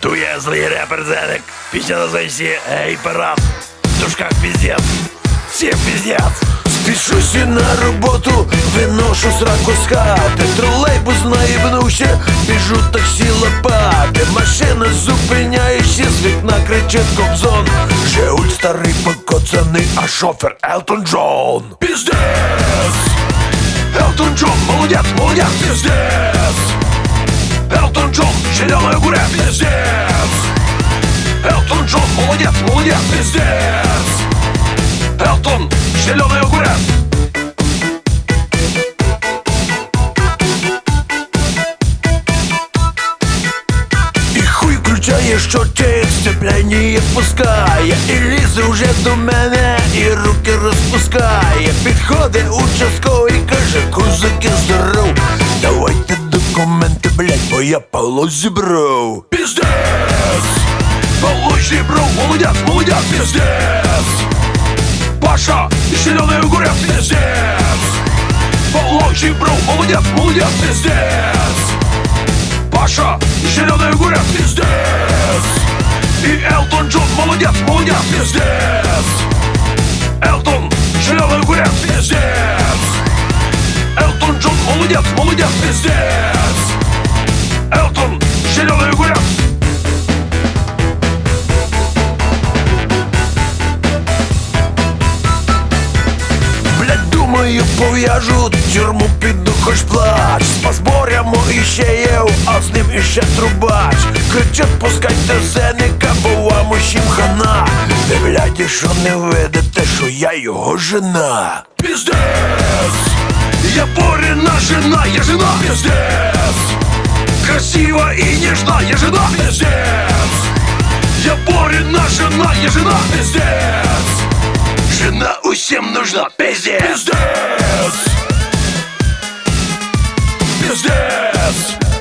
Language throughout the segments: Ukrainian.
Ту я злий репер Зенек. Пісня називається «Ей, парад». В дужках пиздец. Всем пиздец. Спішусь на роботу, виношу сраку з хати. Тролейбус наїбнувся, біжу таксі лопати. Машина зупиняється, з вікна кричить Кобзон. Жигуль старий покоцаний, а шофер Елтон Джон. Пиздец! Элтон Джон, молодец, молодец, пиздец! Элтон Джон, зеленая гуря, пиздец! Элтон Джон, молодец, молодец, пиздец! Элтон, зеленая гуря. І хуй включає щотчик, сцепляння пускає. І лізе вже до мене, і руки розпускає. Підходить участковий, каже: козаки, здоров, давайте документи, блять, бо я Павло зібрав. Пиздец! Павло зібрав, молодец, молодец, пиздец! Паша, зеленая гуря, пиздец! Павло зібрав, молодец, молодец, пиздец! Паша, зеленая гуря, пиздец! И Элтон Джон, молодец, молодец, пиздец! Элтон, зеленая гуря, пиздец! Элтон Джон, молодец, молодец, пиздец! Элтон, зеленая гуря. Блять, думаю, пов'яжу, тюрму піду, хоч плач. З пазборями іще є, а з ним іще трубач. Кричать: пускайте Зенека, бо вам усім хана. Ви, блядь, що не видите, що я його жена. Пиздец! Я Борина жена, я жена, пиздец! Красива и нежна, я жена, пиздец! Я Борина жена, я жена, пиздец! Жена усем нужна, пиздец! Пиздец! Пиздец!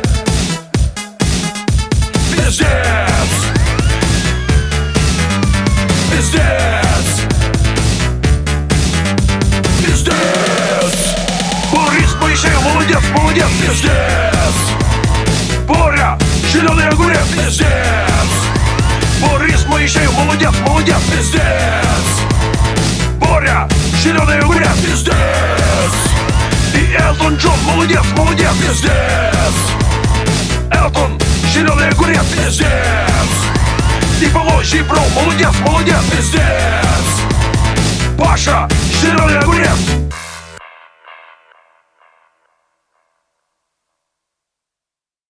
Пиздец! Пиздец! Пиздец! Борис Моисеев, молодец, молодец, пиздец! Боря, зеленая гуря, пиздец! Борис Моисеев, молодец, молодец, пиздец! Боря, зеленая гуря, пиздец! И Элтон Джон, молодец, молодец, пиздец! Элтон, зеленая гуря, пиздец! И Павло Зібров, молодец, молодец, пиздец! Паша, зеленая гуря.